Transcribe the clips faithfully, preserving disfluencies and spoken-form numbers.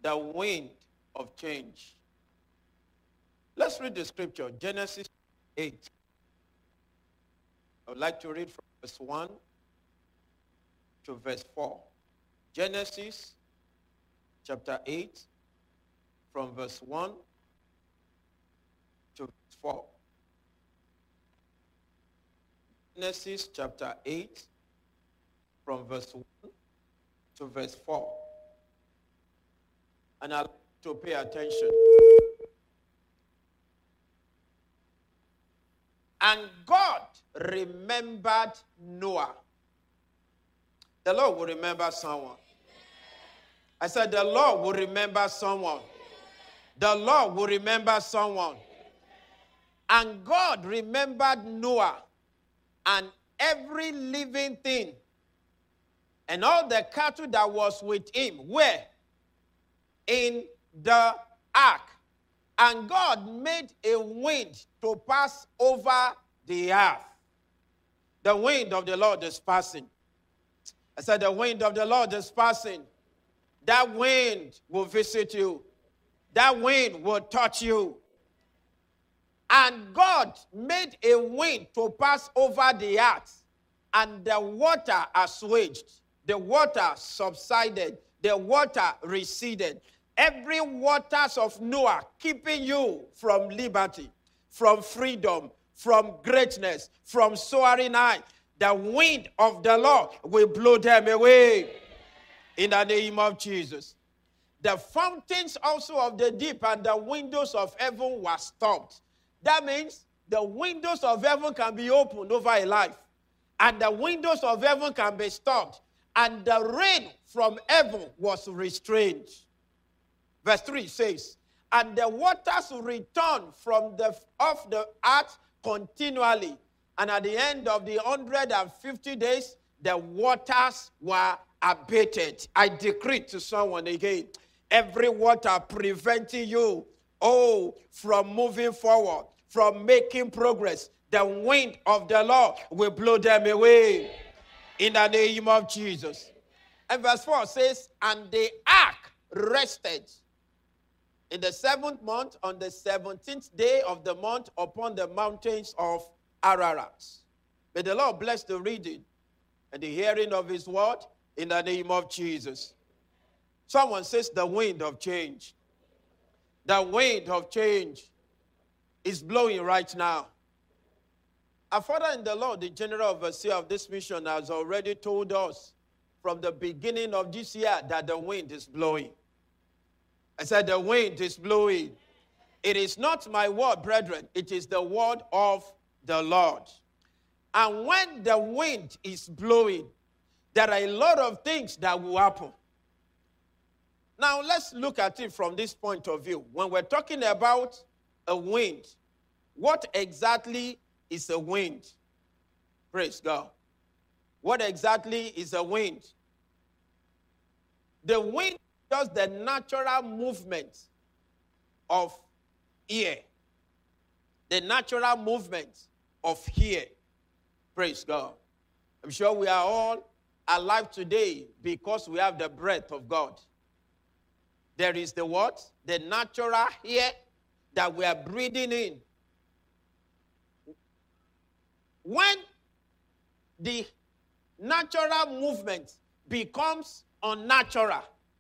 The wind of change. Let's read the scripture, Genesis eight. I would like to read from verse one to verse four. Genesis chapter eight, from verse one to verse four. Genesis chapter eight, from verse one to verse four. And I'd like to pay attention. And God remembered Noah. The Lord will remember someone. I said the Lord will remember someone. The Lord will remember someone. And God remembered Noah and every living thing and all the cattle that was with him were in the ark. And God made a wind to pass over the earth. The wind of the Lord is passing. I said the wind of the Lord is passing. That wind will visit you. That wind will touch you. And God made a wind to pass over the earth. And the water assuaged. The water subsided. The water receded. Every waters of Noah keeping you from liberty, from freedom, from greatness, from soaring high. The wind of the Lord will blow them away in the name of Jesus. The fountains also of the deep and the windows of heaven were stopped. That means the windows of heaven can be opened over a life. And the windows of heaven can be stopped. And the rain from heaven was restrained. Verse three says, and the waters returned from the off the earth continually. And at the end of the one hundred fifty days, the waters were abated. I decree to someone again, every water preventing you, oh, from moving forward, from making progress, the wind of the Lord will blow them away in the name of Jesus. And verse four says, and the ark rested in the seventh month, on the seventeenth day of the month, upon the mountains of Ararat. May the Lord bless the reading and the hearing of his word in the name of Jesus. Someone says the wind of change. The wind of change is blowing right now. Our Father in the Lord, the general overseer of this mission, has already told us from the beginning of this year that the wind is blowing. I said the wind is blowing. It is not my word, brethren. It is the word of the Lord. And when the wind is blowing, there are a lot of things that will happen. Now, let's look at it from this point of view. When we're talking about a wind, what exactly is a wind? Praise God. What exactly is a wind? The wind just the natural movement of air. The natural movement of air. Praise God. I'm sure we are all alive today because we have the breath of God. There is the what? The natural air that we are breathing in. When the natural movement becomes unnatural,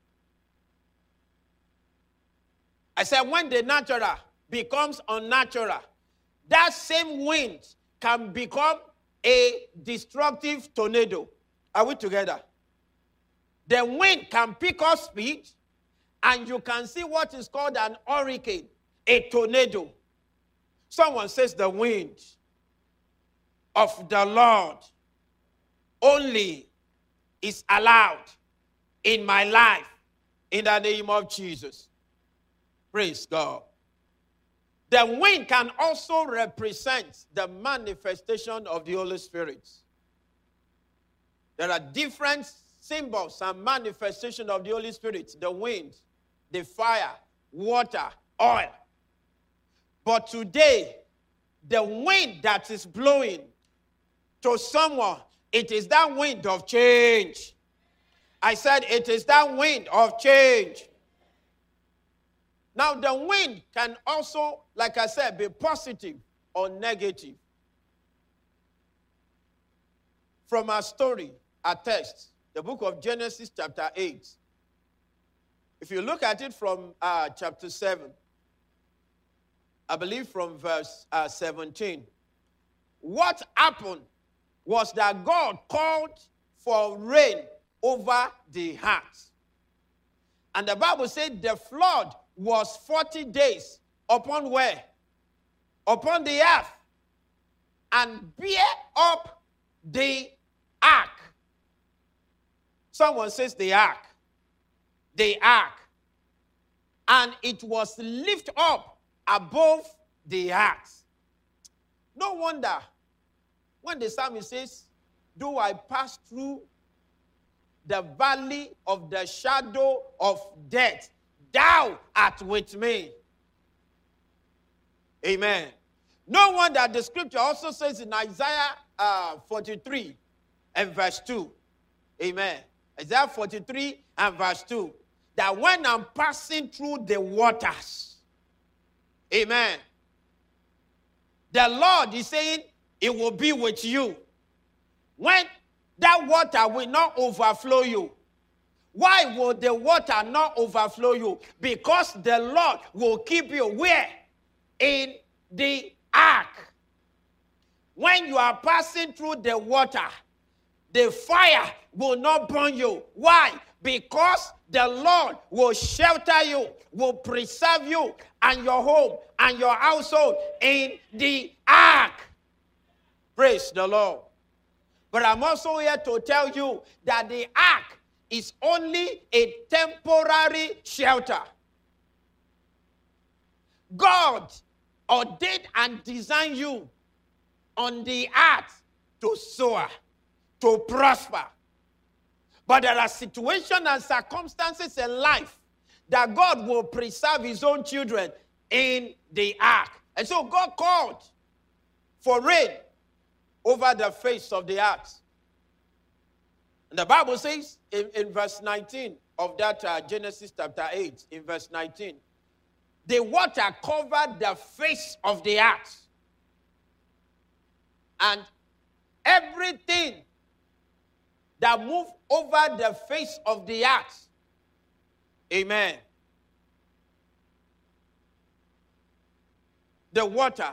I said when the natural becomes unnatural, that same wind can become a destructive tornado. Are we together? The wind can pick up speed, and you can see what is called an hurricane, a tornado. Someone says the wind of the Lord only is allowed in my life in the name of Jesus. Praise God. The wind can also represent the manifestation of the Holy Spirit. There are different symbols and manifestations of the Holy Spirit. The wind, the fire, water, oil. But today, the wind that is blowing to someone, it is that wind of change. I said it is that wind of change. Now, the wind can also, like I said, be positive or negative. From our story, our text, the book of Genesis chapter eight. If you look at it from uh, chapter seven, I believe from verse uh, seventeen, what happened was that God called for rain over the earth. And the Bible said the flood was forty days upon where? Upon the earth. And bear up the ark. Someone says the ark. The ark. And it was lifted up above the earth. No wonder when the psalmist says, "Do I pass through the valley of the shadow of death, thou art with me." Amen. No wonder the scripture also says in Isaiah uh, forty-three and verse two. Amen. Isaiah forty-three and verse two. That when I'm passing through the waters, amen, the Lord is saying it will be with you. When that water will not overflow you. Why will the water not overflow you? Because the Lord will keep you where? In the ark. When you are passing through the water, the fire will not burn you. Why? Because the Lord will shelter you, will preserve you and your home and your household in the ark. Praise the Lord. But I'm also here to tell you that the ark is only a temporary shelter. God ordained and designed you on the earth to soar, to prosper. But there are situations and circumstances in life that God will preserve his own children in the ark. And so God called for rain over the face of the earth. And the Bible says in, in verse nineteen of that uh, Genesis chapter eight, in verse nineteen, the water covered the face of the earth. And everything that moved over the face of the earth, amen, the water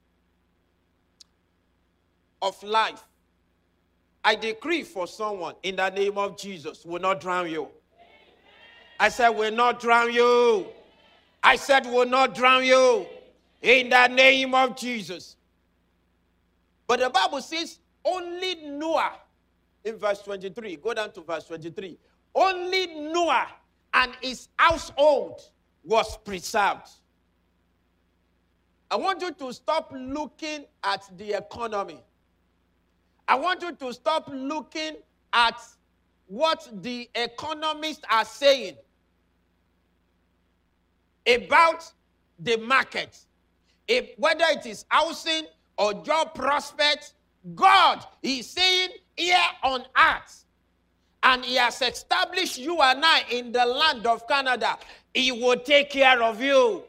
of life, I decree for someone in the name of Jesus, will not drown you. I said, will not drown you. I said, will not drown you in the name of Jesus. But the Bible says only Noah, in verse twenty-three, go down to verse twenty-three, only Noah and his household was preserved. I want you to stop looking at the economy. I want you to stop looking at what the economists are saying about the market. If, whether it is housing or job prospects, God is saying here on earth, and he has established you and I in the land of Canada, he will take care of you.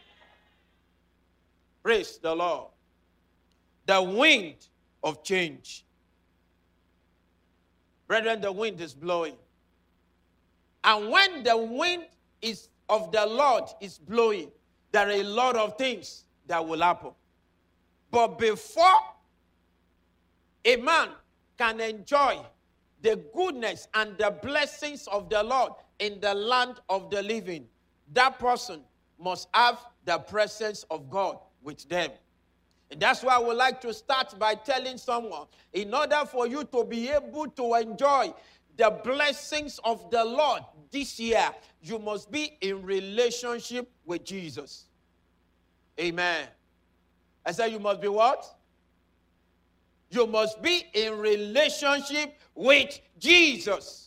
Praise the Lord. The wind of change. Brethren, the wind is blowing. And when the wind is of the Lord is blowing, there are a lot of things that will happen. But before a man can enjoy the goodness and the blessings of the Lord in the land of the living, that person must have the presence of God with them. And that's why I would like to start by telling someone, in order for you to be able to enjoy the blessings of the Lord this year, you must be in relationship with Jesus. Amen. I said you must be what? You must be in relationship with Jesus.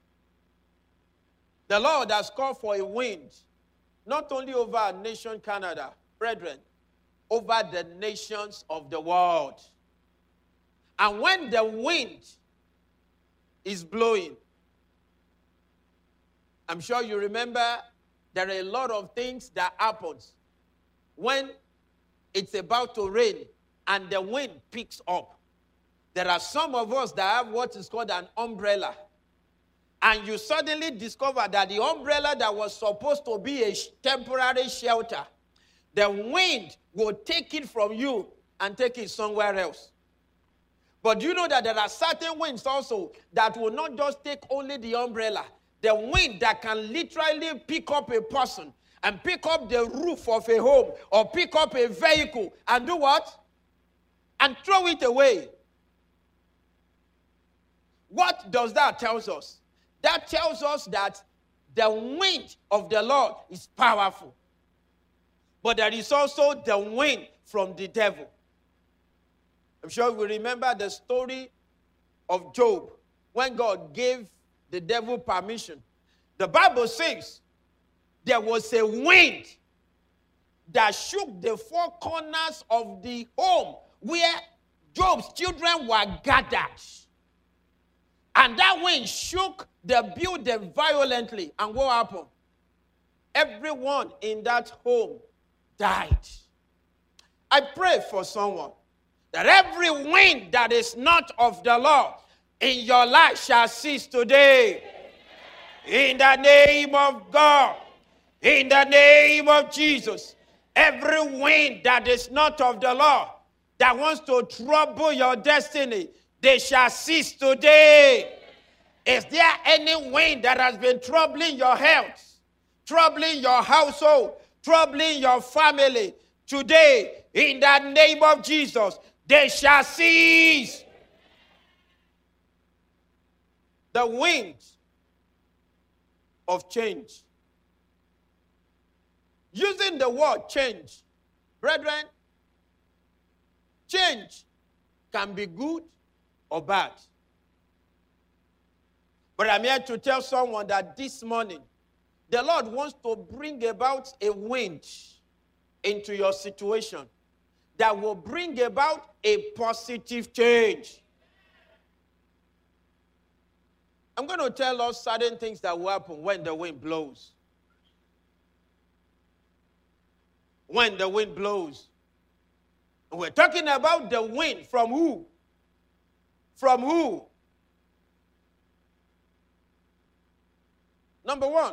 The Lord has called for a wind, not only over our nation, Canada, brethren, over the nations of the world. And when the wind is blowing, I'm sure you remember there are a lot of things that happens when it's about to rain and the wind picks up. There are some of us that have what is called an umbrella. And you suddenly discover that the umbrella that was supposed to be a temporary shelter, the wind will take it from you and take it somewhere else. But you know that there are certain winds also that will not just take only the umbrella. The wind that can literally pick up a person and pick up the roof of a home or pick up a vehicle and do what? And throw it away. What does that tell us? That tells us that the wind of the Lord is powerful. But there is also the wind from the devil. I'm sure we remember the story of Job when God gave the devil permission. The Bible says there was a wind that shook the four corners of the home where Job's children were gathered. And that wind shook the building violently. And what happened? Everyone in that home died. I pray for someone that every wind that is not of the Lord in your life shall cease today. In the name of God. In the name of Jesus. Every wind that is not of the Lord that wants to trouble your destiny, they shall cease today. Is there any wind that has been troubling your health, troubling your household, troubling your family? Today, in the name of Jesus, they shall cease. The wind of change. Using the word change, brethren, change can be good or bad. But I'm here to tell someone that this morning, the Lord wants to bring about a wind into your situation that will bring about a positive change. I'm going to tell us certain things that will happen when the wind blows. When the wind blows. And we're talking about the wind from who? From who? Number one.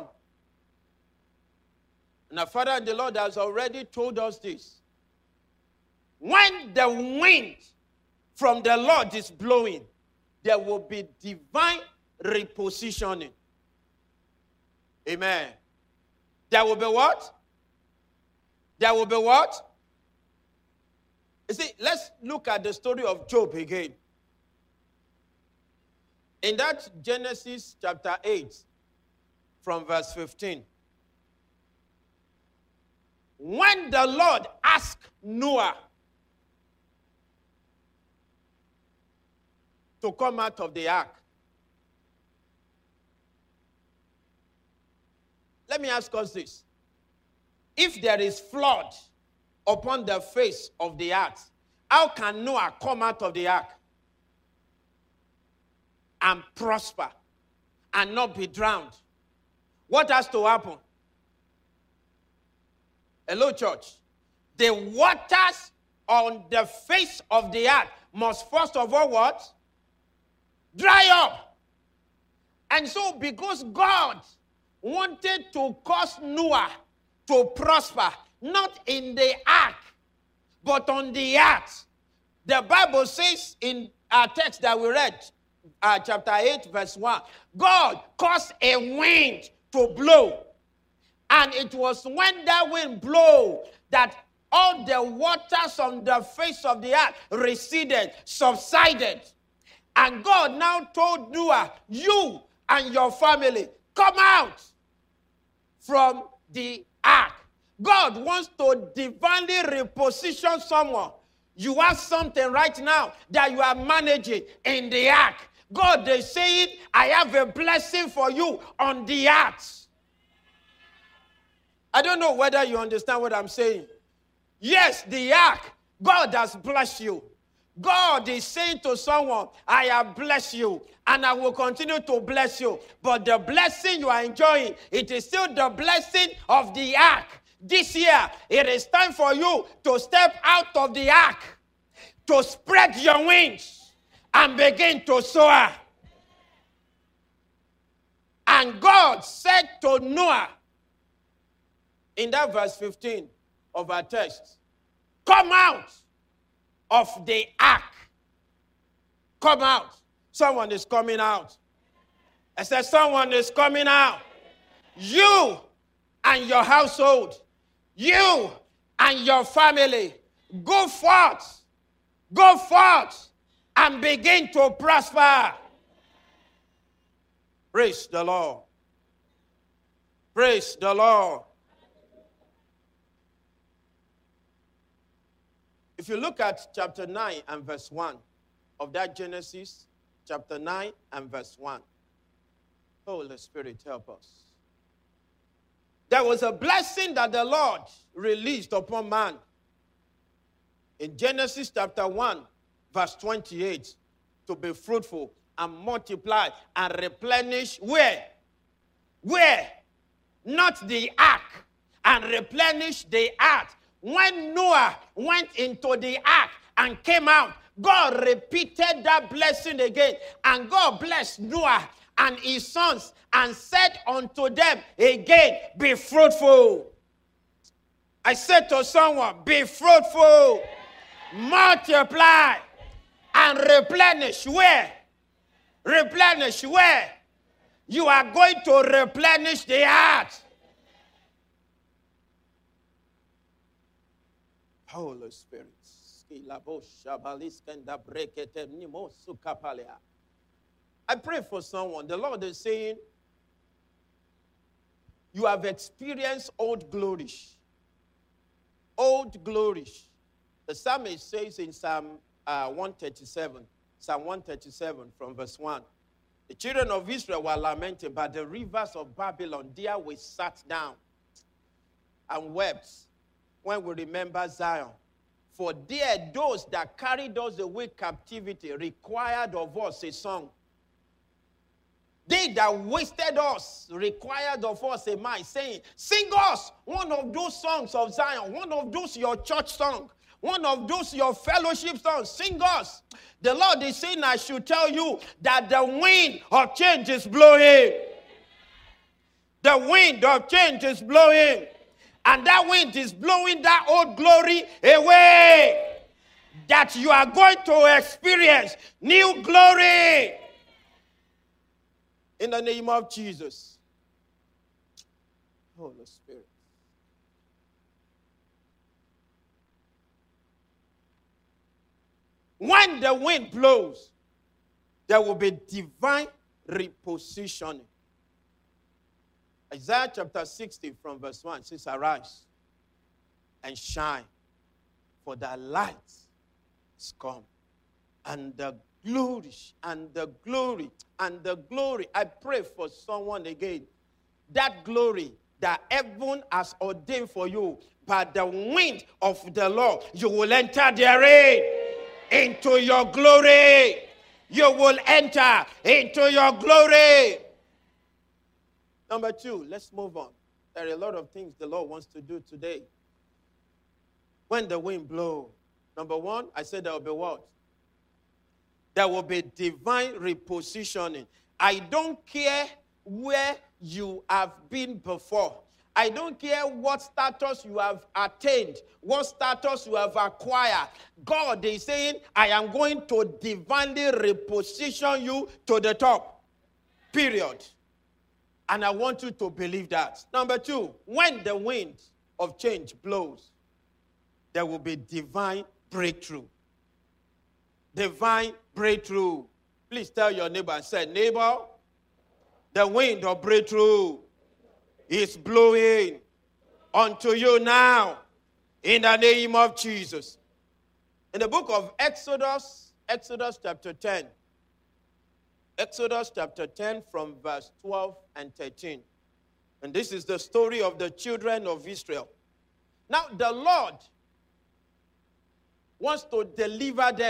And our Father and the Lord has already told us this. When the wind from the Lord is blowing, there will be divine repositioning. Amen. There will be what? There will be what? You see, let's look at the story of Job again. In that Genesis chapter eight, from verse fifteen. When the Lord asked Noah to come out of the ark, let me ask us this. If there is flood upon the face of the earth, how can Noah come out of the ark and prosper and not be drowned? What has to happen? Hello, church. The waters on the face of the earth must first of all what? Dry up. And so because God wanted to cause Noah to prosper, not in the ark, but on the earth, the Bible says in our text that we read, uh, chapter eight, verse one, God caused a wind to blow. And it was when that wind blew that all the waters on the face of the earth receded, subsided. And God now told Noah, you and your family, come out from the ark. God wants to divinely reposition someone. You have something right now that you are managing in the ark. God is saying, I have a blessing for you on the earth. I don't know whether you understand what I'm saying. Yes, the ark, God has blessed you. God is saying to someone, I have blessed you and I will continue to bless you. But the blessing you are enjoying, it is still the blessing of the ark. This year, it is time for you to step out of the ark, to spread your wings and begin to soar. And God said to Noah, in that verse fifteen of our text, come out of the ark. Come out. Someone is coming out. I said, someone is coming out. You and your household, you and your family, go forth. Go forth and begin to prosper. Praise the Lord. Praise the Lord. If you look at chapter nine and verse one of that Genesis, chapter nine and verse one, Holy Spirit, help us. There was a blessing that the Lord released upon man. In Genesis chapter one, verse twenty-eight, to be fruitful and multiply and replenish where? Where? Not the ark. And replenish the earth. When Noah went into the ark and came out, God repeated that blessing again. And God blessed Noah and his sons and said unto them again, be fruitful. I said to someone, be fruitful, multiply, and replenish. Where? Replenish where? You are going to replenish the earth. Holy Spirit. I pray for someone. The Lord is saying, you have experienced old glories. Old glories. The psalmist says in Psalm uh, one thirty-seven, Psalm one thirty-seven from verse one, the children of Israel were lamenting by the rivers of Babylon. There we sat down and wept when we remember Zion. For there those that carried us away captivity required of us a song. They that wasted us required of us a mind, saying, sing us one of those songs of Zion, one of those your church songs, one of those your fellowship songs, sing us. The Lord is saying, I should tell you that the wind of change is blowing. The wind of change is blowing. And that wind is blowing that old glory away. That you are going to experience new glory. In the name of Jesus. Holy Spirit. When the wind blows, there will be divine repositioning. Isaiah chapter sixty from verse one says, arise and shine, for the light is come. And the glory, and the glory, and the glory. I pray for someone again. That glory that heaven has ordained for you, by the wind of the Lord, you will enter therein into your glory. You will enter into your glory. Number two, let's move on. There are a lot of things the Lord wants to do today. When the wind blows, number one, I said there will be what? There will be divine repositioning. I don't care where you have been before. I don't care what status you have attained, what status you have acquired. God is saying, I am going to divinely reposition you to the top. Period. And I want you to believe that. Number two, when the wind of change blows, there will be divine breakthrough. Divine breakthrough. Please tell your neighbor and say, neighbor, the wind of breakthrough is blowing unto you now in the name of Jesus. In the book of Exodus, Exodus chapter ten, Exodus chapter ten from verse twelve and thirteen. And this is the story of the children of Israel. Now the Lord wants to deliver them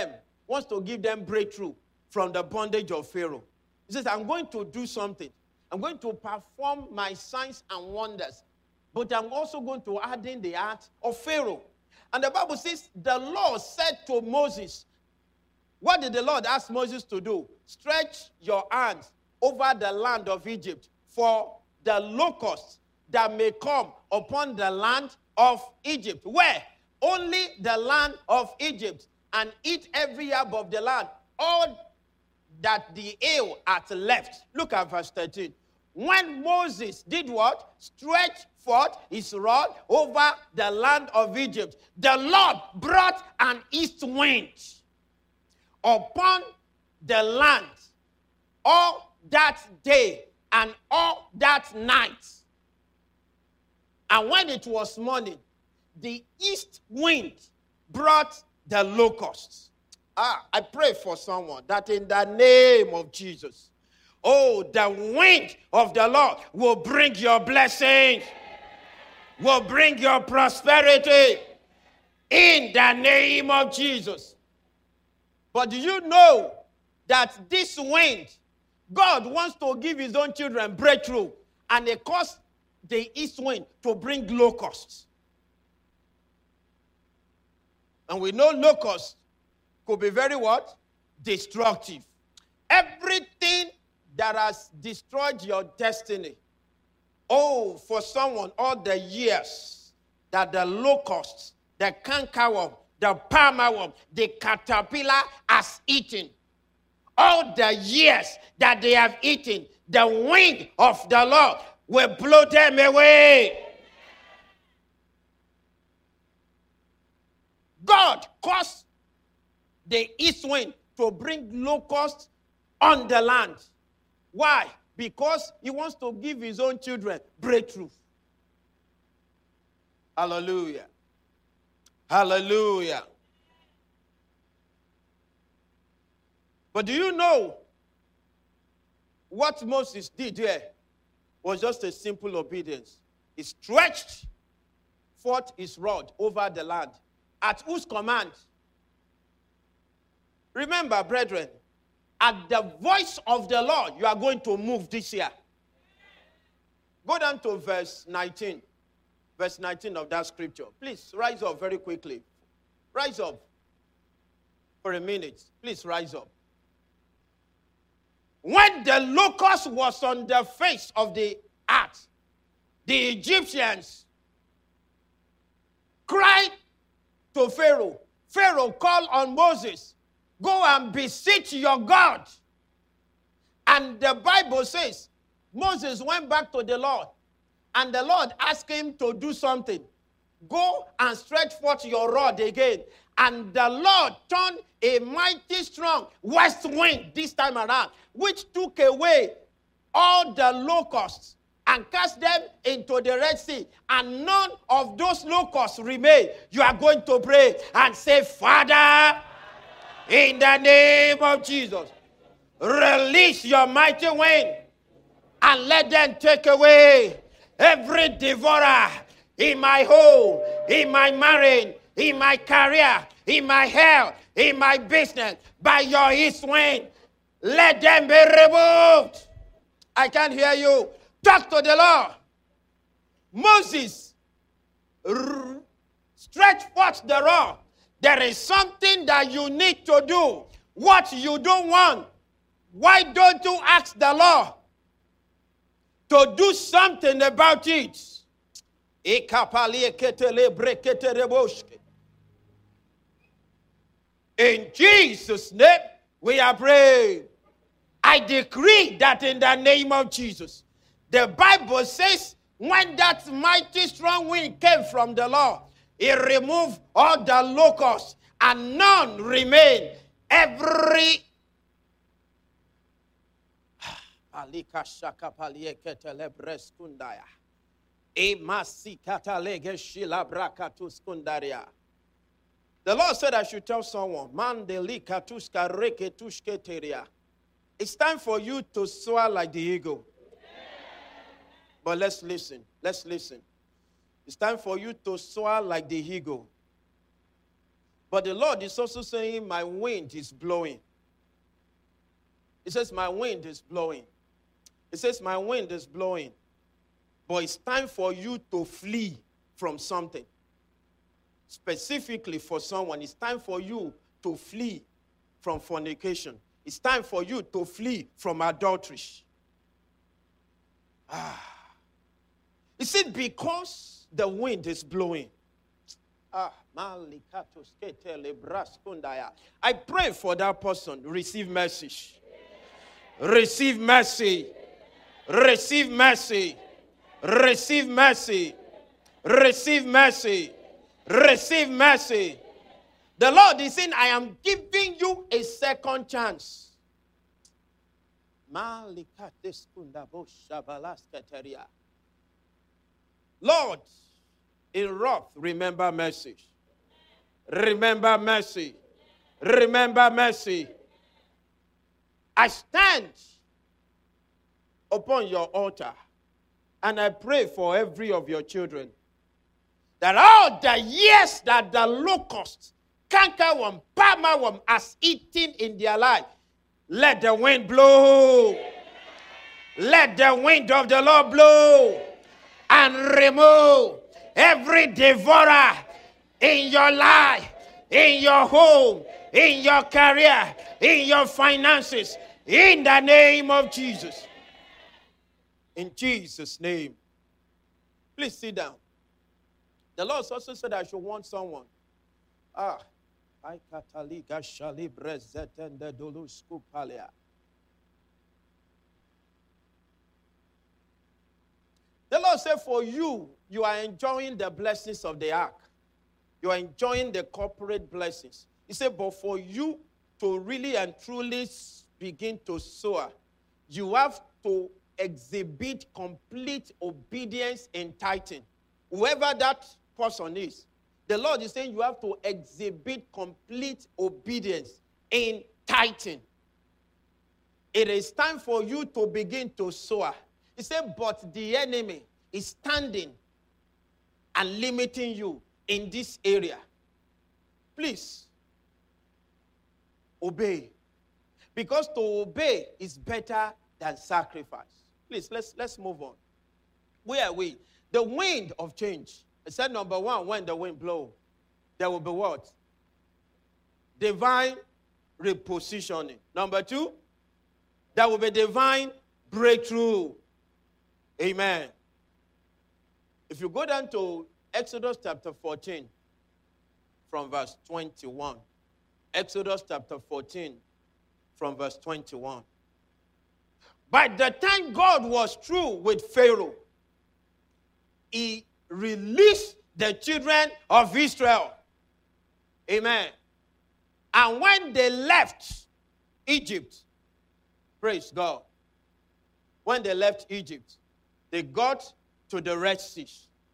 wants to give them breakthrough from the bondage of Pharaoh. He says, I'm going to do something. I'm going to perform my signs and wonders. But I'm also going to add in the art of Pharaoh. And the Bible says, the Lord said to Moses, what did the Lord ask Moses to do? Stretch your hands over the land of Egypt for the locusts that may come upon the land of Egypt. Where? Only the land of Egypt, and eat every herb of the land, all that the hail hath left. Look at verse thirteen. When Moses did what? Stretch forth his rod over the land of Egypt, the Lord brought an east wind upon the land all that day and all that night. And when it was morning, the east wind brought the locusts. Ah, I pray for someone that in the name of Jesus, oh, the wind of the Lord will bring your blessings, will bring your prosperity in the name of Jesus. But do you know that this wind, God wants to give his own children breakthrough, and it caused the east wind to bring locusts. And we know locusts could be very what? Destructive. Everything that has destroyed your destiny. Oh, for someone, all the years that the locusts, the cankerworm, the palmerworm, the caterpillar has eaten. All the years that they have eaten, the wind of the Lord will blow them away. God caused the east wind to bring locusts on the land. Why? Because he wants to give his own children breakthrough. Hallelujah. Hallelujah. But do you know what Moses did here was just a simple obedience. He stretched forth his rod over the land. At whose command? Remember, brethren, at the voice of the Lord, you are going to move this year. Go down to verse nineteen. Verse nineteen of that scripture. Please, rise up very quickly. Rise up for a minute. Please rise up. When the locust was on the face of the earth, the Egyptians cried to Pharaoh. Pharaoh called on Moses, go and beseech your God. And the Bible says, Moses went back to the Lord, and the Lord asked him to do something. Go and stretch forth your rod again. And the Lord turned a mighty strong west wind this time around, which took away all the locusts and cast them into the Red Sea. And none of those locusts remain. You are going to pray and say, Father, in the name of Jesus, release your mighty wind and let them take away every devourer in my home, in my marriage, in my career, in my health, in my business, by your east wind. Let them be removed. I can't hear you. Talk to the Lord. Moses, r- stretch forth the rod. There is something that you need to do. What you don't want. Why don't you ask the Lord to do something about it? In Jesus' name, we are praying. I decree that in the name of Jesus. The Bible says, when that mighty strong wind came from the Lord, he removed all the locusts, and none remain. Every the Lord said I should tell someone, it's time for you to soar like the eagle. But let's listen. Let's listen. It's time for you to soar like the eagle. But the Lord is also saying, my wind is blowing. He says, my wind is blowing. He says, my wind is blowing. But it's time for you to flee from something. Specifically for someone, it's time for you to flee from fornication. It's time for you to flee from adultery. Ah. Is it because the wind is blowing? Ah, I pray for that person. Receive mercy. Receive mercy. Receive mercy. Receive mercy. Receive mercy. Receive mercy. The Lord is saying, I am giving you a second chance. Lord, in wrath, remember mercy. Remember mercy. Remember mercy. I stand upon your altar and I pray for every of your children that all the years that the locust, cankerworm, palmerworm has eaten in their life, let the wind blow. Let the wind of the Lord blow and remove every devourer in your life, in your home, in your career, in your finances, in the name of Jesus. In Jesus' name. Please sit down. The Lord also said I should warn someone. Ah. The Lord said for you, you are enjoying the blessings of the ark. You are enjoying the corporate blessings. He said, but for you to really and truly begin to soar, you have to exhibit complete obedience in tithing. Whoever that person is, the Lord is saying you have to exhibit complete obedience in tithing. It is time for you to begin to soar. He said, but the enemy is standing and limiting you in this area. Please, obey. Because to obey is better than sacrifice. Please, let's, let's move on. Where are we? The wind of change. I said number one, when the wind blows, there will be what? Divine repositioning. Number two, there will be divine breakthrough. Amen. If you go down to Exodus chapter fourteen, from verse twenty-one. Exodus chapter fourteen, from verse twenty-one. By the time God was through with Pharaoh, he released the children of Israel. Amen. And when they left Egypt, praise God, when they left Egypt, they got to the Red Sea.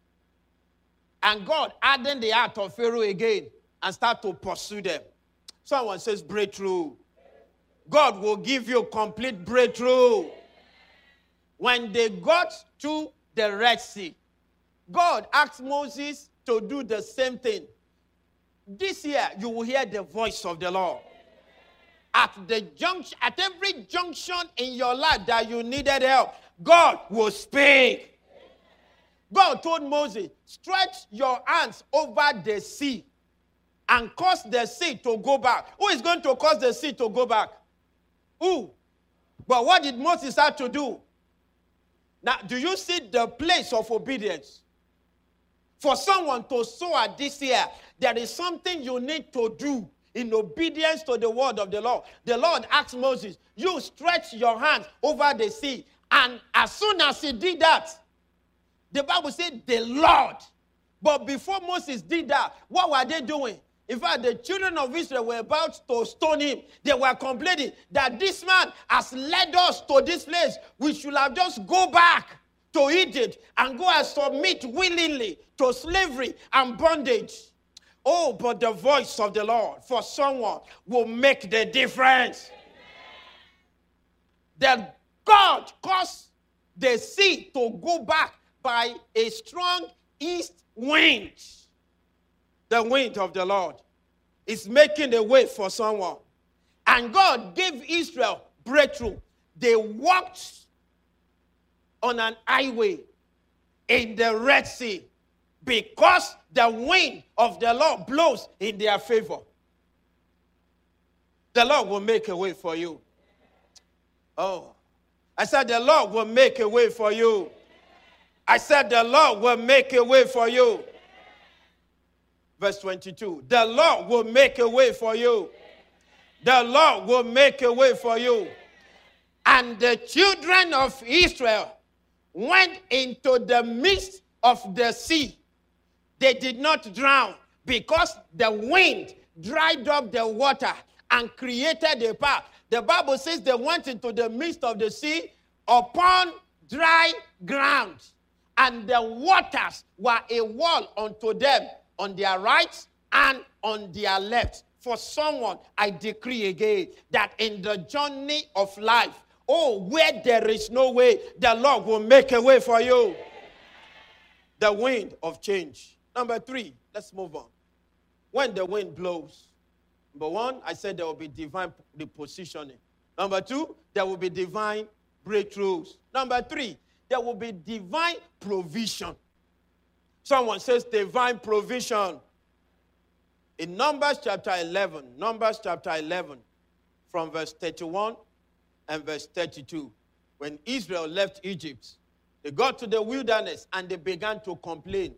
And God hardened the heart of Pharaoh again and started to pursue them. Someone says breakthrough. God will give you complete breakthrough. When they got to the Red Sea, God asked Moses to do the same thing. This year, you will hear the voice of the Lord. At the junction, at every junction in your life that you needed help, God will speak. God told Moses, stretch your hands over the sea and cause the sea to go back. Who is going to cause the sea to go back? Who? But what did Moses have to do? Now, do you see the place of obedience? For someone to soar this year, there is something you need to do in obedience to the word of the Lord. The Lord asked Moses, you stretch your hands over the sea. And as soon as he did that, the Bible said the Lord. But before Moses did that, what were they doing? In fact, the children of Israel were about to stone him. They were complaining that this man has led us to this place. We should have just go back to Egypt and go and submit willingly to slavery and bondage. Oh, but the voice of the Lord for someone will make the difference. That God caused the sea to go back by a strong east wind. The wind of the Lord. is making a way for someone. And God gave Israel breakthrough. They walked on an highway in the Red Sea because the wind of the Lord blows in their favor. The Lord will make a way for you. Oh, I said the Lord will make a way for you. I said the Lord will make a way for you. Verse twenty-two, the Lord will make a way for you. The Lord will make a way for you. And the children of Israel went into the midst of the sea. They did not drown because the wind dried up the water and created a path. The Bible says they went into the midst of the sea upon dry ground, and the waters were a wall unto them on their right and on their left. For someone, I decree again that in the journey of life, oh, where there is no way, the Lord will make a way for you. The wind of change. Number three, let's move on. When the wind blows, number one, I said there will be divine repositioning. Number two, there will be divine breakthroughs. Number three, there will be divine provision. Someone says divine provision. In Numbers chapter eleven, Numbers chapter eleven, from verse thirty-one and verse thirty-two, when Israel left Egypt, they got to the wilderness and they began to complain.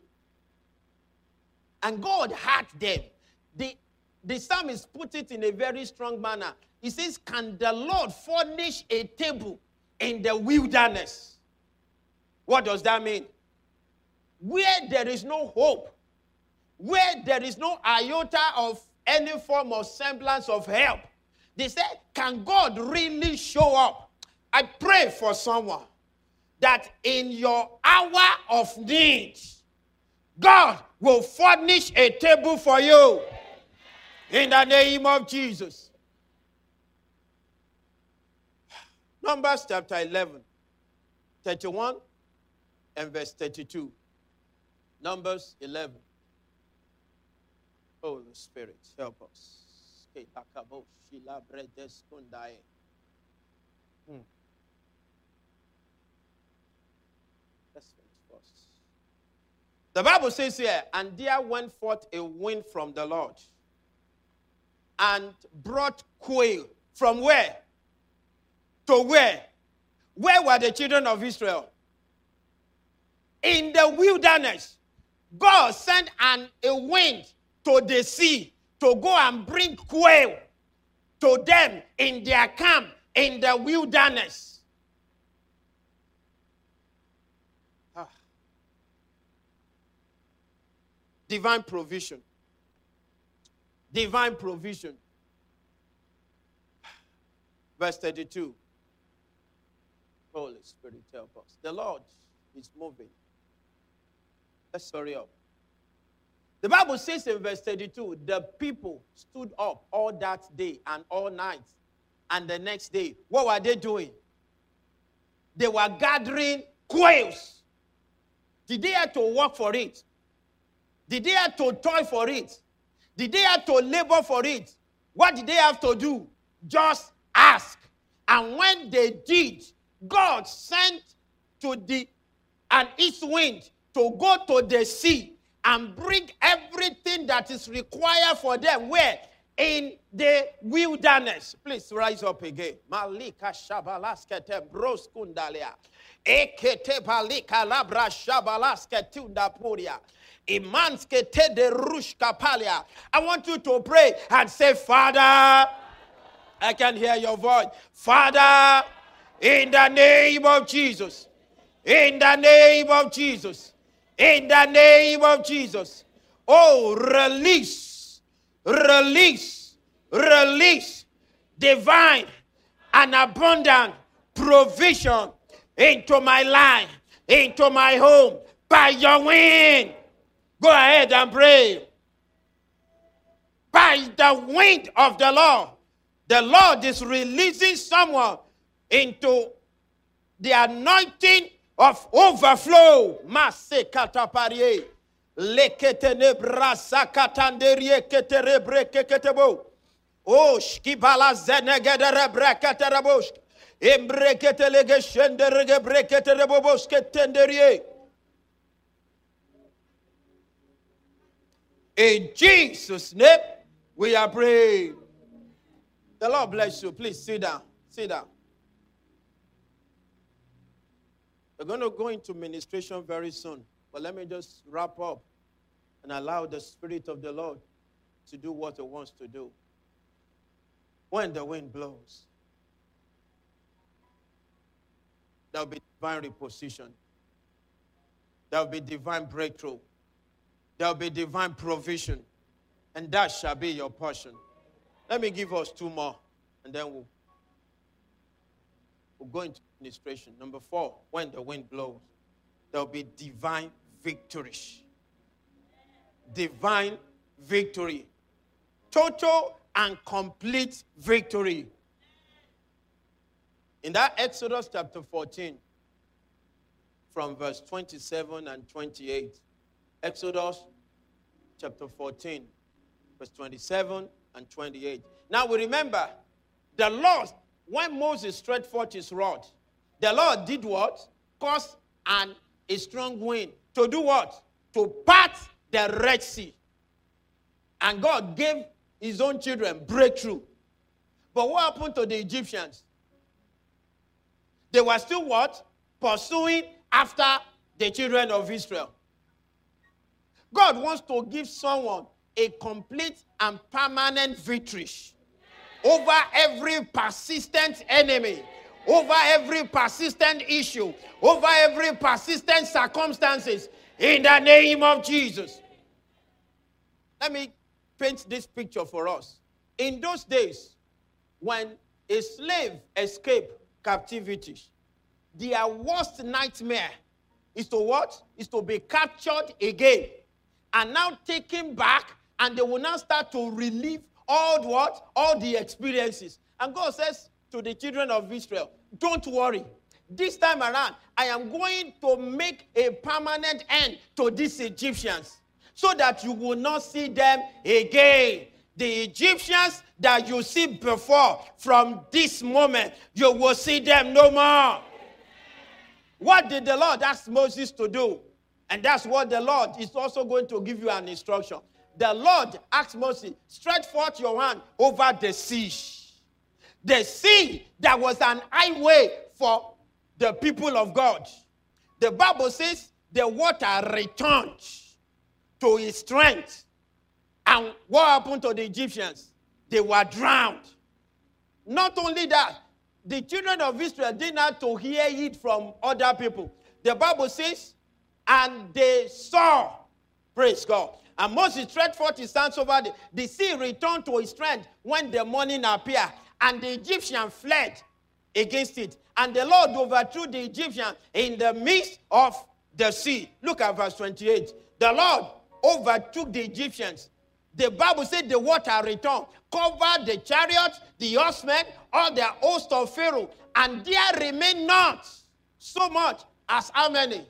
And God heard them. The, the psalmist put it in a very strong manner. He says, can the Lord furnish a table in the wilderness? What does that mean? Where there is no hope, where there is no iota of any form of semblance of help, they say, can God really show up? I pray for someone that in your hour of need, God will furnish a table for you. In the name of Jesus. Numbers chapter eleven, thirty-one and verse thirty-two. Numbers eleven. Holy Spirit, help us. Hmm. Let's finish first. The Bible says here, and there went forth a wind from the Lord and brought quail. From where? To where? Where were the children of Israel? In the wilderness. God sent an, a wind to the sea to go and bring quail to them in their camp in the wilderness. Ah. Divine provision. Divine provision. Verse thirty-two. Holy Spirit, help us. The Lord is moving. Let's hurry up. The Bible says in verse thirty-two, the people stood up all that day and all night. And the next day, what were they doing? They were gathering quails. Did they have to work for it? Did they have to toil for it? Did they have to labor for it? What did they have to do? Just ask. And when they did, God sent to the an east wind to go to the sea and bring everything that is required for them. Where? In the wilderness. Please rise up again. Malika shabalaskete broskundalia. Ekete balika labra shabalaskete undapuria. Imanskete de rushkapalia. I want you to pray and say, Father, I can hear your voice. Father, in the name of Jesus. In the name of Jesus. In the name of Jesus. Oh, release, release, release divine and abundant provision into my life, into my home, by your wind. Go ahead and pray. By the wind of the Lord, the Lord is releasing someone into the anointing of overflow. Leketene brasa katanderie keterebre keketebo. Oh, shkibala zenegedere breketerebosh. Embreketelege shenderege breketerebobosh ketenderie. In Jesus' name, we are praying. The Lord bless you. Please sit down. Sit down. We're going to go into ministration very soon. But let me just wrap up and allow the Spirit of the Lord to do what He wants to do. When the wind blows, there will be divine reposition. There will be divine breakthrough. There will be divine provision. And that shall be your portion. Let me give us two more, and then we'll, we'll go into administration. Number four, when the wind blows, there will be divine victory. Divine victory. Total and complete victory. In that Exodus chapter fourteen, from verse twenty-seven and twenty-eight. Exodus chapter fourteen, verse twenty-seven and twenty-eight. Now we remember, the Lord, when Moses stretched forth his rod, the Lord did what? Caused an, a strong wind. To do what? To part the Red Sea. And God gave his own children breakthrough. But what happened to the Egyptians? They were still what? Pursuing after the children of Israel. God wants to give someone a complete and permanent victory over every persistent enemy, over every persistent issue, over every persistent circumstances, in the name of Jesus. Let me paint this picture for us. In those days, when a slave escaped captivity, their worst nightmare is to what? Is to be captured again and now taken back, and they will now start to relive all the what? All the experiences. And God says to the children of Israel, don't worry. This time around, I am going to make a permanent end to these Egyptians so that you will not see them again. The Egyptians that you see before, from this moment, you will see them no more. What did the Lord ask Moses to do? And that's what the Lord is also going to give you an instruction. The Lord asked Moses, stretch forth your hand over the sea. The sea that was an highway for the people of God. The Bible says the water returned to its strength. And what happened to the Egyptians? They were drowned. Not only that, the children of Israel didn't have to hear it from other people. The Bible says, and they saw, praise God. And Moses stretched forth his hands over the, the sea returned to its strength when the morning appeared. And the Egyptians fled against it. And the Lord overthrew the Egyptians in the midst of the sea. Look at verse twenty-eight. The Lord overtook the Egyptians. The Bible said the water returned, covered the chariots, the horsemen, all the host of Pharaoh, and there remained not so much as how many?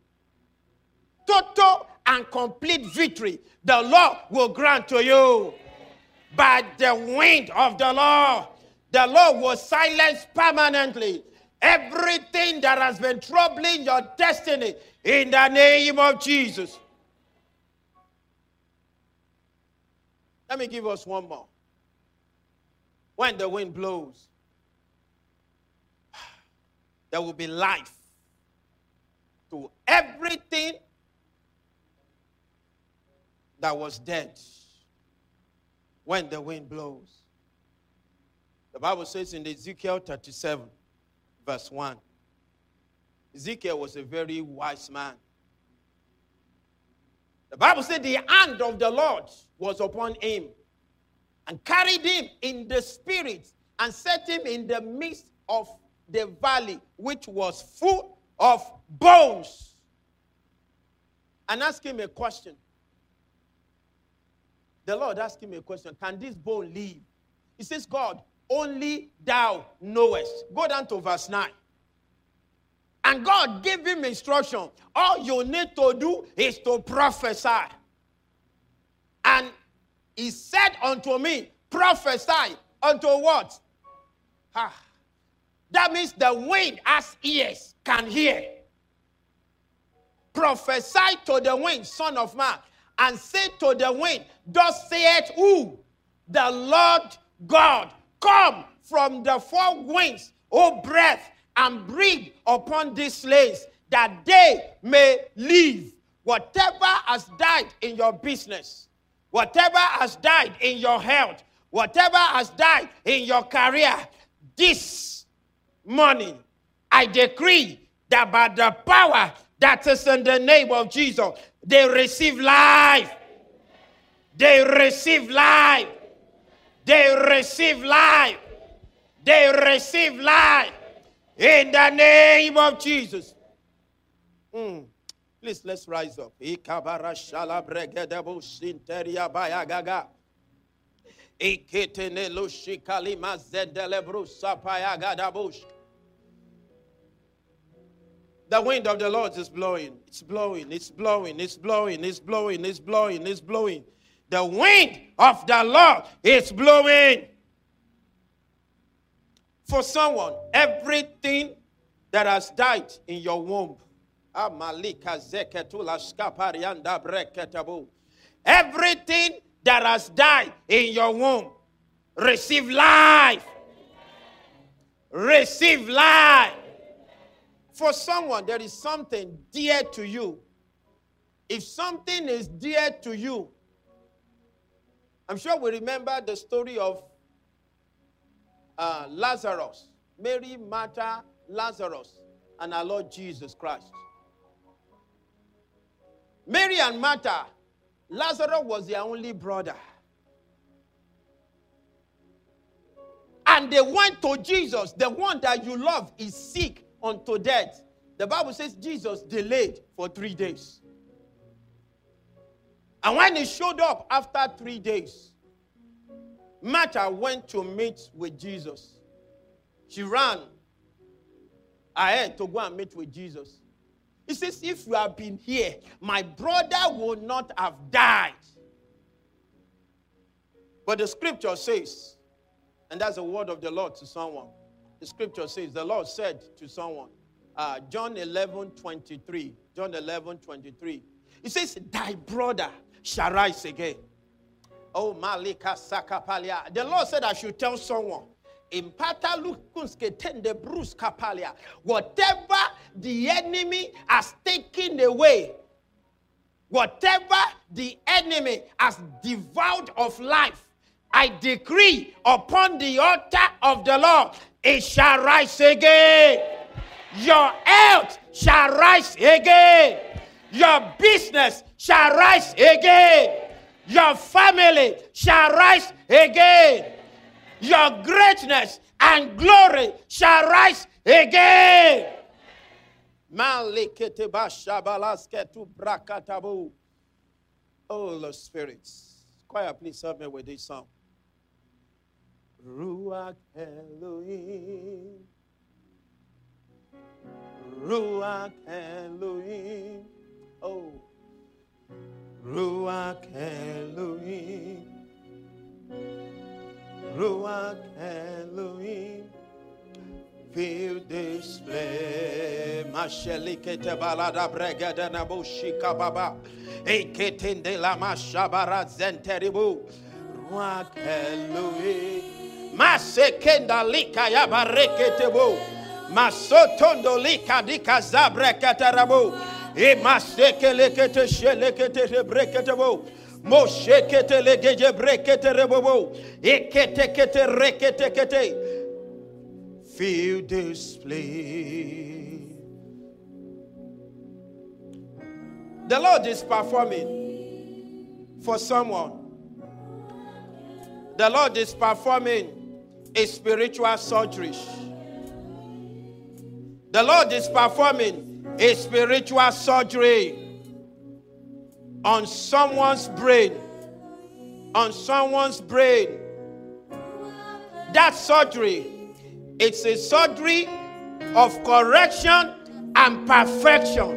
Total and complete victory the Lord will grant to you. By the wind of the Lord, the Lord will silence permanently everything that has been troubling your destiny in the name of Jesus. Let me give us one more. When the wind blows, there will be life to everything that was dead. When the wind blows. The Bible says in Ezekiel thirty-seven, verse one. Ezekiel was a very wise man. The Bible said the hand of the Lord was upon him and carried him in the spirit and set him in the midst of the valley, which was full of bones. And asked him a question. The Lord asked him a question. Can this bone live? He says, God, only thou knowest. Go down to verse nine. And God gave him instruction. All you need to do is to prophesy. And he said unto me, prophesy unto what? Ah. That means the wind has ears, can hear. Prophesy to the wind, son of man, and say to the wind, thus saith who? The Lord God. Come from the four winds, O breath, and breathe upon these slaves, that they may live. Whatever has died in your business, whatever has died in your health, whatever has died in your career, this morning, I decree that by the power that is in the name of Jesus, they receive life. They receive life. They receive life. They receive life. In the name of Jesus. Mm. Please, let's rise up. The wind of the Lord is blowing. It's blowing. It's blowing. It's blowing. It's blowing. It's blowing. It's blowing. The wind of the Lord is blowing. For someone, everything that has died in your womb, everything that has died in your womb, receive life. Receive life. For someone, there is something dear to you. If something is dear to you, I'm sure we remember the story of uh, Lazarus, Mary, Martha, Lazarus, and our Lord Jesus Christ. Mary and Martha, Lazarus was their only brother. And they went to Jesus. The one that you love is sick unto death. The Bible says Jesus delayed for three days. And when he showed up after three days, Martha went to meet with Jesus. She ran ahead to go and meet with Jesus. He says, if you had been here, my brother would not have died. But the scripture says, and that's the word of the Lord to someone. The scripture says, the Lord said to someone, uh, John eleven twenty-three. John eleven twenty-three. He says, thy brother shall rise again. Oh, Malika Sakapalia. The Lord said I should tell someone, whatever the enemy has taken away, whatever the enemy has devoured of life, I decree upon the altar of the Lord, it shall rise again. Your health shall rise again. Your business shall rise again. Your family shall rise again. Your greatness and glory shall rise again. Oh, the spirits. Choir, please help me with this song. Ruach Elohim. Ruach Elohim. Oh. Ruach Elohim. Ruach Elohim. Feel this flame. Mashelikete balada bregada nabushika baba. Eketende la mashabara zenteribu. Ruach Elohim. Masekenda lika ya bareketebo. Masotondo lika dika zabreketerabu. E masekelekete shelekete rebreketebo. Moshekete legeje breketerebo. Ekete kete rekete kete. Feel this flame. The Lord is performing for someone. The Lord is performing a spiritual surgery. The Lord is performing a spiritual surgery on someone's brain. On someone's brain. That surgery, it's a surgery of correction and perfection.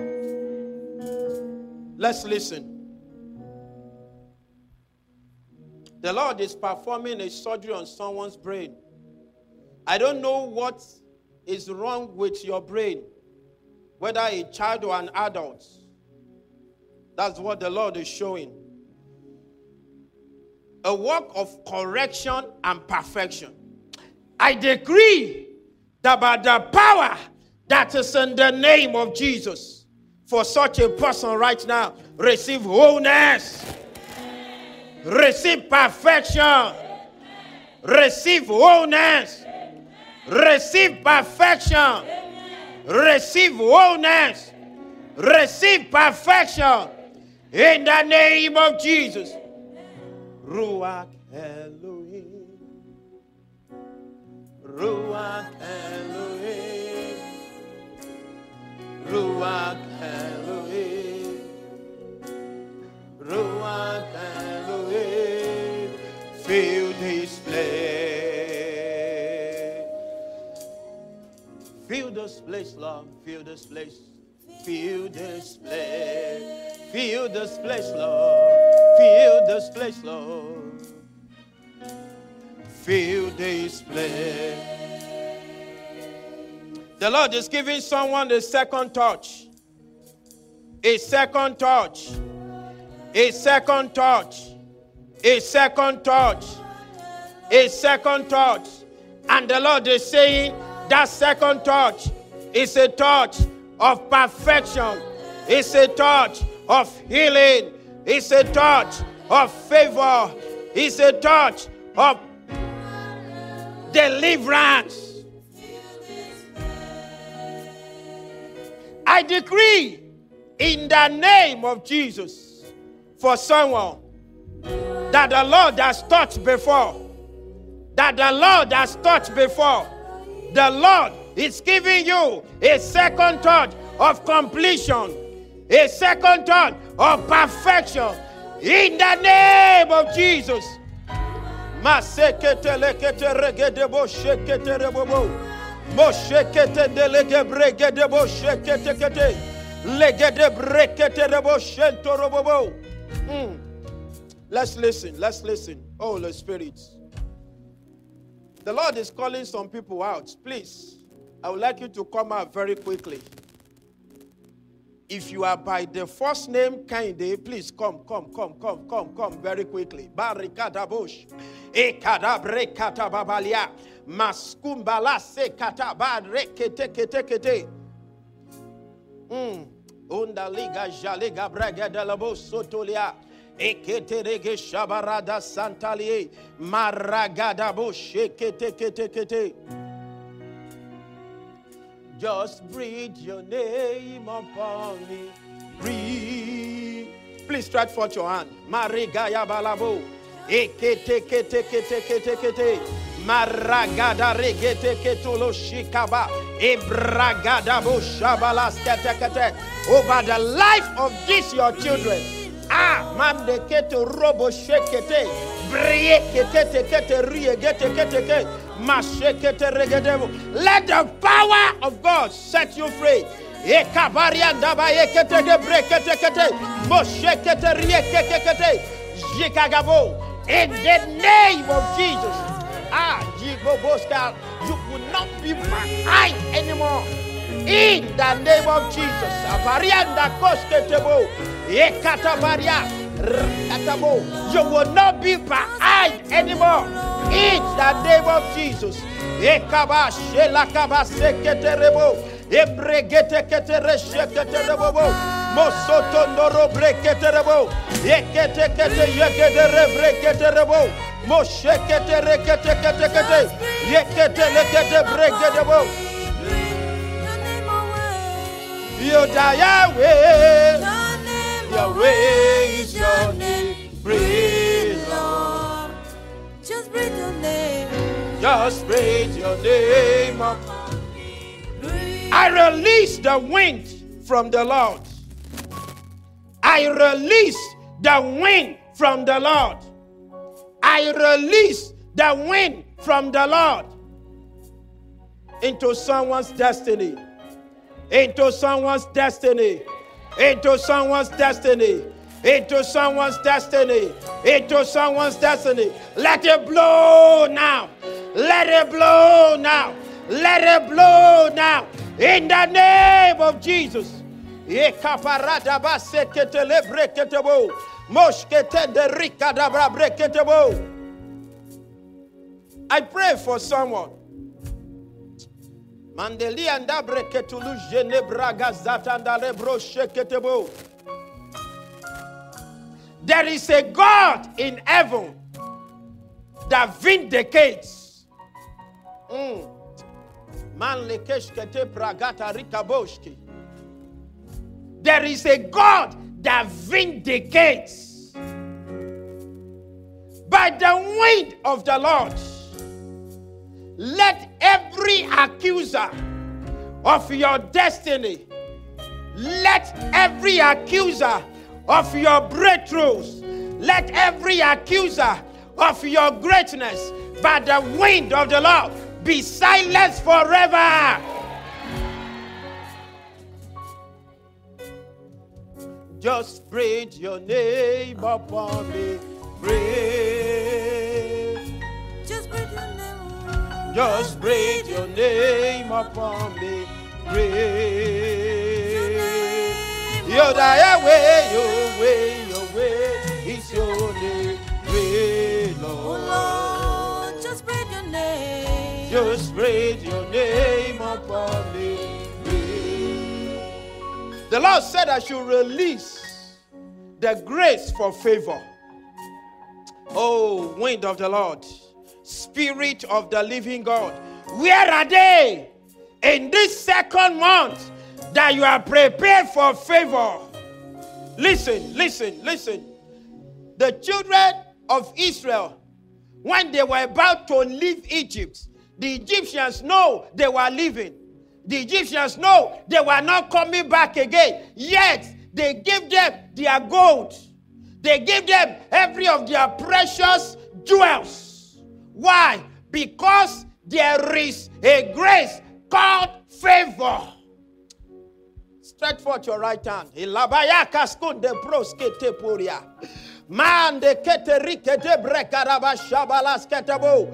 Let's listen. The Lord is performing a surgery on someone's brain. I don't know what is wrong with your brain, whether a child or an adult. That's what the Lord is showing. A work of correction and perfection. I decree that by the power that is in the name of Jesus, for such a person right now, receive wholeness. Receive perfection. Receive wholeness. Receive perfection. Receive wholeness. Receive perfection. In the name of Jesus. Ruach Elohim. Ruach Elohim. Ruach Elohim. Ruach Elohim. Fill this place. Fill this place, Lord. Fill this place. Fill this place. Fill this place, Lord. Fill this place, Lord. Fill this place. The Lord is giving someone a second touch. A second touch. A second touch. A second touch. A second touch. And the Lord is saying that second touch is a touch of perfection. It's a touch of healing. It's a touch of favor. It's a touch of deliverance. I decree in the name of Jesus for someone that the Lord has touched before, that the Lord has touched before, the Lord is giving you a second touch of completion, a second touch of perfection in the name of Jesus. Mm. Let's listen. Let's listen. Oh, Holy Spirit. The Lord is calling some people out. Please, I would like you to come out very quickly. If you are by the first name Kinde, please come, come, come, come, come, come very quickly. Barikadabosh. Ekadabre katababalia. Maskumbala se katabre kete kete kete. Hmm. Onda liga jalega braga de la bosotolia. Ekete rege shabarada santalie. Maragada bosh kete kete kete. Just breathe your name upon me. Breathe. Please stretch forth your hand. Marigaya balabo. Ekete kete kete kete kete. Maragada regete ketolo shikaba. Ebragada bo shabalas kete kete. Over the life of these your children. Ah, mamde keto robo shekete. Brie kete kete rie kete kete kete. Let the power of God set you free. In the name of Jesus. Ah, you will not be behind anymore. In the name of Jesus. You will not be behind anymore. In the name of Jesus. Ekaba shelakaba seketerebo. Ebregete ketere sheketerebo. Mosoto noro breketerebo. Ekete kete yekete breketerebo. Moshekete rekete kete kete. Yekete lekete breketerebo. Yoda Yahweh. Yahweh is your name. Breathe, Lord. Just breathe your name. Just breathe your name. I release the wind from the Lord. I release the wind from the Lord. I release the wind from the Lord into someone's destiny, into someone's destiny, into someone's destiny, into someone's destiny, into someone's destiny. Let it blow now. Let it blow now. Let it blow now. In the name of Jesus. I pray for someone. There is a God in heaven that vindicates. Mm. There is a God that vindicates. By the wind of the Lord, let every accuser of your destiny, let every accuser of your breakthroughs, let every accuser of your greatness, by the wind of the Lord, be silenced forever. Just breathe your name upon me. Breathe. Just breathe your name. Just breathe your name upon me. Breathe. You're the way, your way, your way. It's your name. Breathe, Lord. Oh Lord, just breathe your name. Just breathe your name upon me. The Lord said I should release the grace for favor. Oh, wind of the Lord, Spirit of the living God, where are they in this second month that you are prepared for favor? Listen, listen, listen. The children of Israel, when they were about to leave Egypt, the Egyptians know they were leaving. The Egyptians know they were not coming back again. Yet, they gave them their gold. They gave them every of their precious jewels. Why? Because there is a grace called favor. Stretch forth your right hand. Man de keterike de brekaraba shabalas ketabo.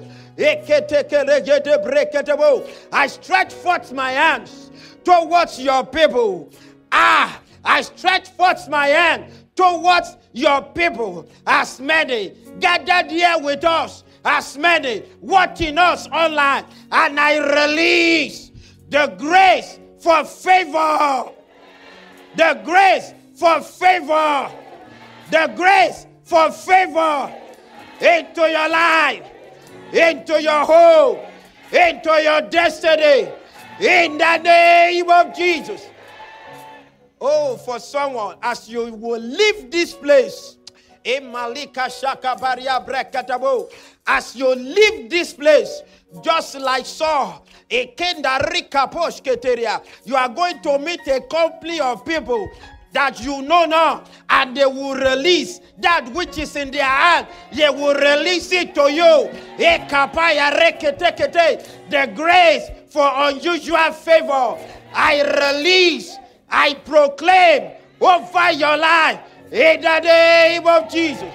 I stretch forth my hands towards your people. Ah, I stretch forth my hand towards your people. As many gathered here with us, as many watching us online, and I release the grace for favor. The grace for favor. The grace for favor into your life, into your home, into your destiny, in the name of Jesus. Oh, for someone, as you will leave this place, as you leave this place, just like Saul, you are going to meet a company of people that you know now, and they will release that which is in their hand. They will release it to you. The grace for unusual favor, I release, I proclaim over your life in the name of Jesus.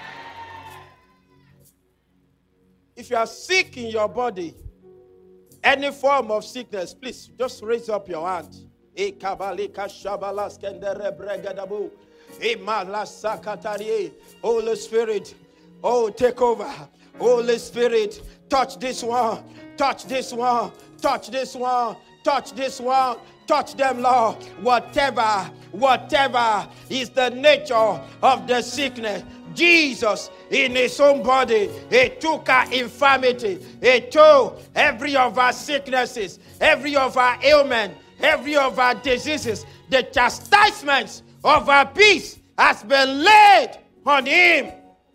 If you are sick in your body, any form of sickness, please just raise up your hand. Holy Spirit, oh, take over. Holy Spirit, touch this one, touch this one, touch this one, touch this one, touch them, Lord. Whatever, whatever is the nature of the sickness, Jesus, in his own body, he took our infirmity, he took every of our sicknesses, every of our ailments, every of our diseases. The chastisements of our peace has been laid on him.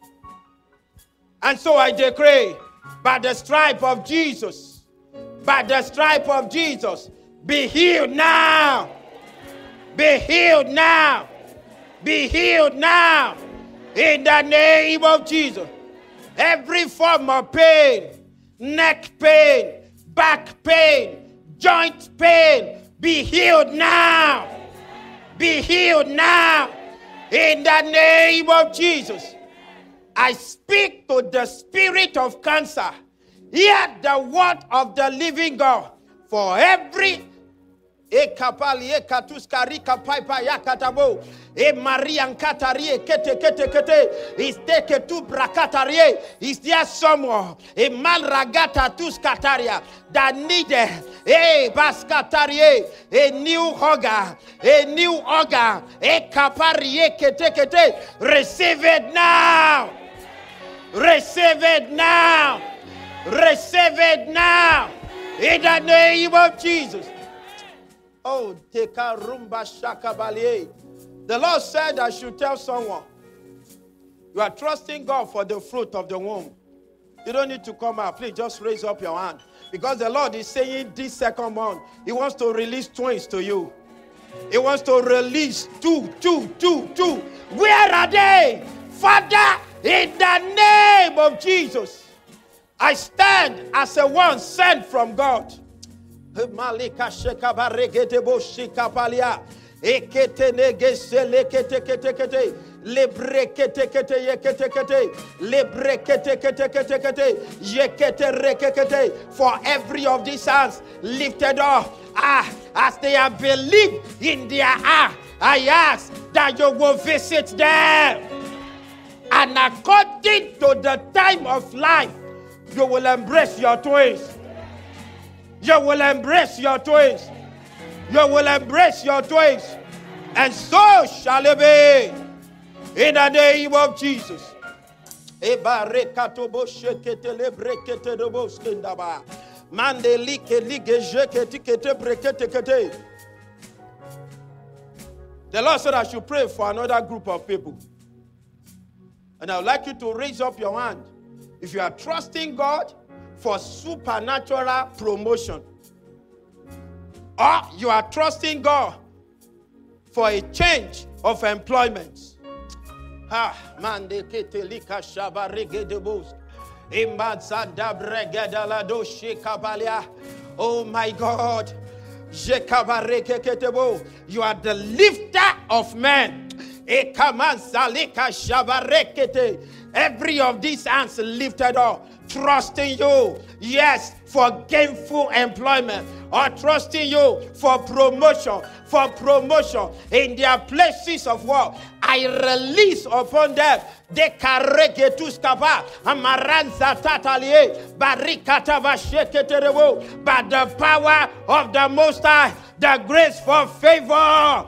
And so I decree, by the stripe of Jesus, by the stripe of Jesus, be healed now. Be healed now. Be healed now. In the name of Jesus. Every form of pain, neck pain, back pain, joint pain, Be healed now. Be healed now. In the name of Jesus. I speak to the spirit of cancer. Hear the word of the living God. For every ekapali ekatuskari kapaipa yakatabo e marian katarie kete kete kete is take tu brakatarie. Is there someone a man ragata tuskataria that needed a baskatarie a new organ a new organ e kaparie kete kete? Receive it now. Receive it now. Receive it now. In the name of Jesus. Oh, teka rumba shakabalie. The Lord said I should tell someone, you are trusting God for the fruit of the womb. You don't need to come out. Please just raise up your hand. Because the Lord is saying this second month, He wants to release twins to you. He wants to release two, two, two, two. Where are they? Father, in the name of Jesus, I stand as a one sent from God. Malika shekabaregete boshikapalia. Ekete negesele kete kete kete. Lebre kete kete yekete kete. Lebre kete kete kete kete. Yekete rekete. For every of these hands lifted up, ah, as they have believed in their ah, I ask that you will visit them. And according to the time of life, you will embrace your twins. You will embrace your twins. You will embrace your twins. And so shall it be. In the name of Jesus. The Lord said I should pray for another group of people. And I would like you to raise up your hand if you are trusting God for supernatural promotion, or you are trusting God for a change of employment. Ah, man, de ketelika shabarege de bos. Oh my God. You are the lifter of men. Every of these hands lifted up, trusting you, yes, for gainful employment, or trusting you for promotion, for promotion in their places of work. I release upon them de karegetuskaba amaranza tatalie barikata vasheketerebo by the power of the Most High, the grace for favor.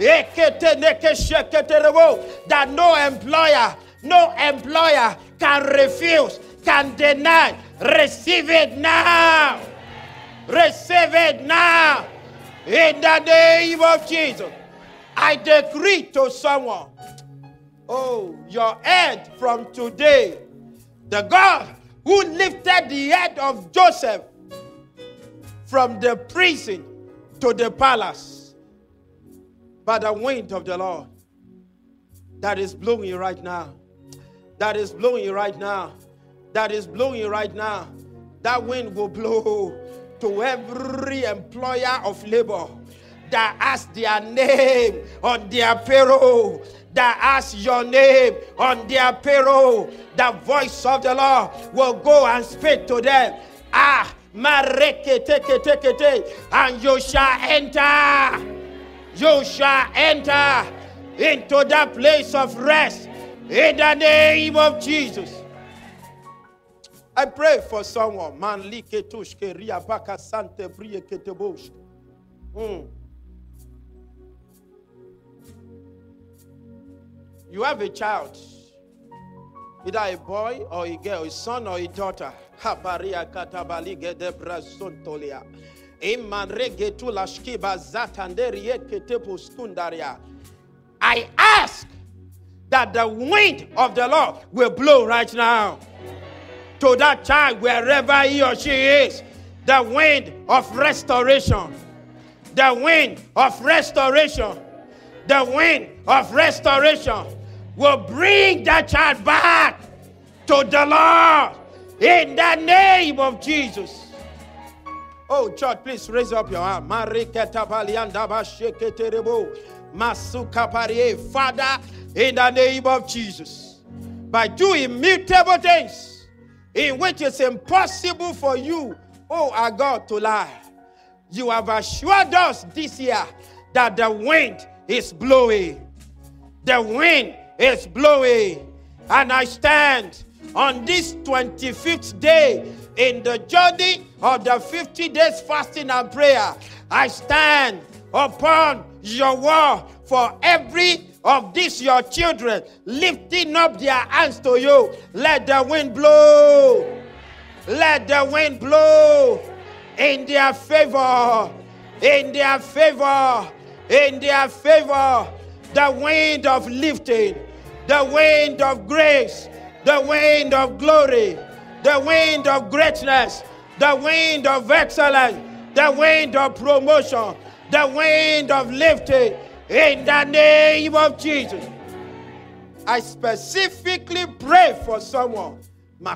That no employer, no employer can refuse, can deny. Receive it now. Receive it now. In the name of Jesus. I decree to someone, oh, your head from today, the God who lifted the head of Joseph from the prison to the palace, by the wind of the Lord that is blowing right now, that is blowing right now, that is blowing right now, that wind will blow to every employer of labor that has their name on their payroll, that has your name on their payroll. The voice of the Lord will go and speak to them. Ah, and you shall enter. You shall enter into that place of rest in the name of Jesus. I pray for someone. Man, liketushke riabaka sante brieketebosh. You have a child, either a boy or a girl, a son or a daughter. Habaria katabalige de brazontolia. I ask that the wind of the Lord will blow right now to that child wherever he or she is. The wind of restoration. The wind of restoration. The wind of restoration will bring that child back to the Lord in the name of Jesus. Oh, church, please raise up your hand. Father, in the name of Jesus, by two immutable things in which it's impossible for you, oh our God, to lie, you have assured us this year that the wind is blowing. The wind is blowing. And I stand on this twenty-fifth day in the journey of the fifty days fasting and prayer. I stand upon your word for every of these your children lifting up their hands to you. Let the wind blow. Let the wind blow in their favor. In their favor. In their favor. The wind of lifting. The wind of grace. The wind of glory. The wind of greatness. The wind of excellence. The wind of promotion. The wind of lifting. In the name of Jesus. I specifically pray for someone. By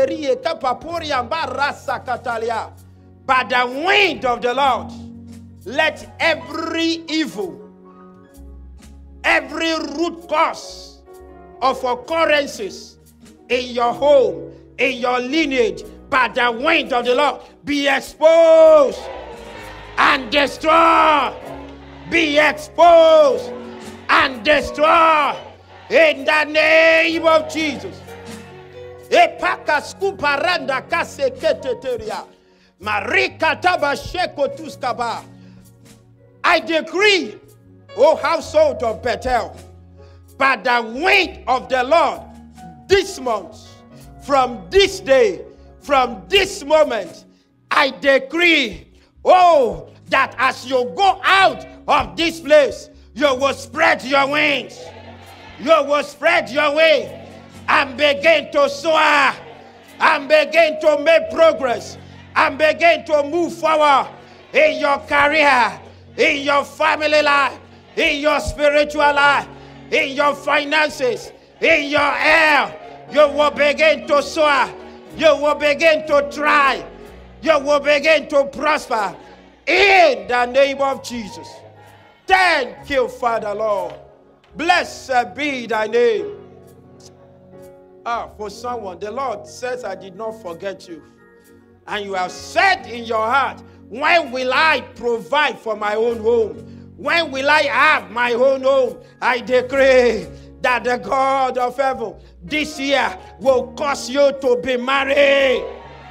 the wind of the Lord, let every evil, every root cause of occurrences in your home, in your lineage, by the wind of the Lord, be exposed and destroyed. Be exposed and destroyed in the name of Jesus. Epaka skuparanda kaseketeteria. Marika tabasheko tuskaba. I decree, O household of Bethel, by the wind of the Lord, this month, from this day, from this moment, I decree, oh, that as you go out of this place, you will spread your wings. You will spread your wings and begin to soar and begin to make progress and begin to move forward in your career, in your family life, in your spiritual life, in your finances, in your health. You will begin to soar. You will begin to try. You will begin to prosper in the name of Jesus. Thank you, Father Lord. Blessed be thy name. Ah, for someone, the Lord says, I did not forget you. And you have said in your heart, when will I provide for my own home? When will I have my own home? I decree that the God of heaven this year will cause you to be married.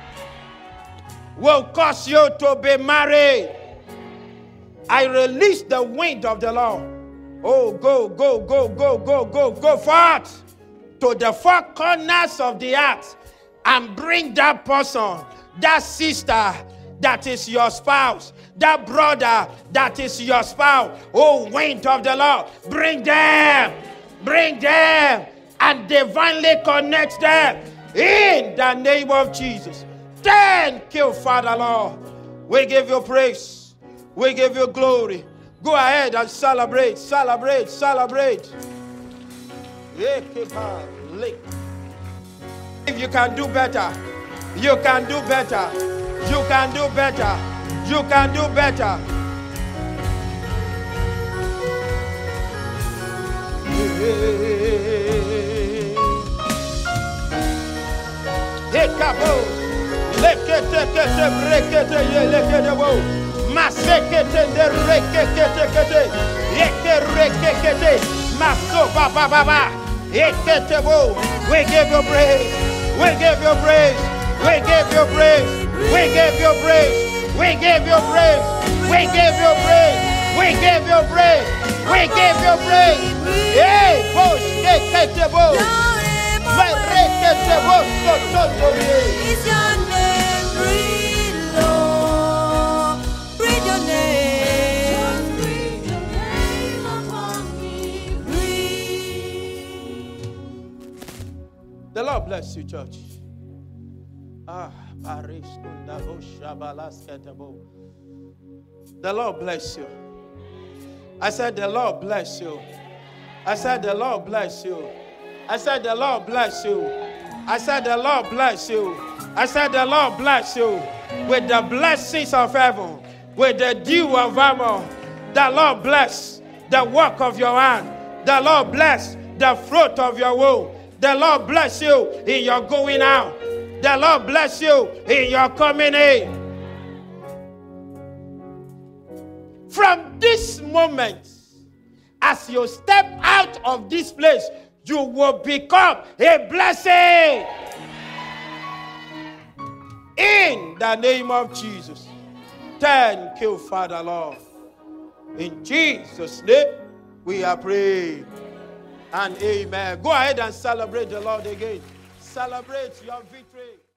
Will cause you to be married. I release the wind of the Lord. Oh, go, go, go, go, go, go, go forth to the four corners of the earth and bring that person, that sister that is your spouse, that brother that is your spouse. Oh, wind of the Lord, bring them, bring them, and divinely connect them in the name of Jesus. Thank you, Father Lord. We give you praise. We give you glory. Go ahead and celebrate, celebrate, celebrate. If you can do better, you can do better. You can do better. You can do better. Hey, cabo. Lekete kete brekete ye lekete wo. Masekete de rekete kete. Yeke rekete. Maso ba ba ba ba. Ekete wo. We give you praise. We give you praise. We give you praise. We give you praise. We give you praise. We give you praise. We give you praise. We give you praise. Hey, push ekete wo. Marekete wo so so so. Is your name, breathe, Lord, breathe your name, just breathe your name upon me, breathe. The Lord bless you, church. Ah, the Lord bless you. I said, the Lord bless you. I said, the Lord bless you. I said, the Lord bless you. I said, the Lord bless you. I said, the Lord bless you. with the blessings of heaven, with the dew of armor. The Lord bless the work of your hand. The Lord bless the fruit of your womb. The Lord bless you in your going out. The Lord bless you in your coming in. From this moment, as you step out of this place, you will become a blessing. In the name of Jesus. Thank you, Father Lord. In Jesus' name, we are praying. And amen. Go ahead and celebrate the Lord again. Celebrate your victory.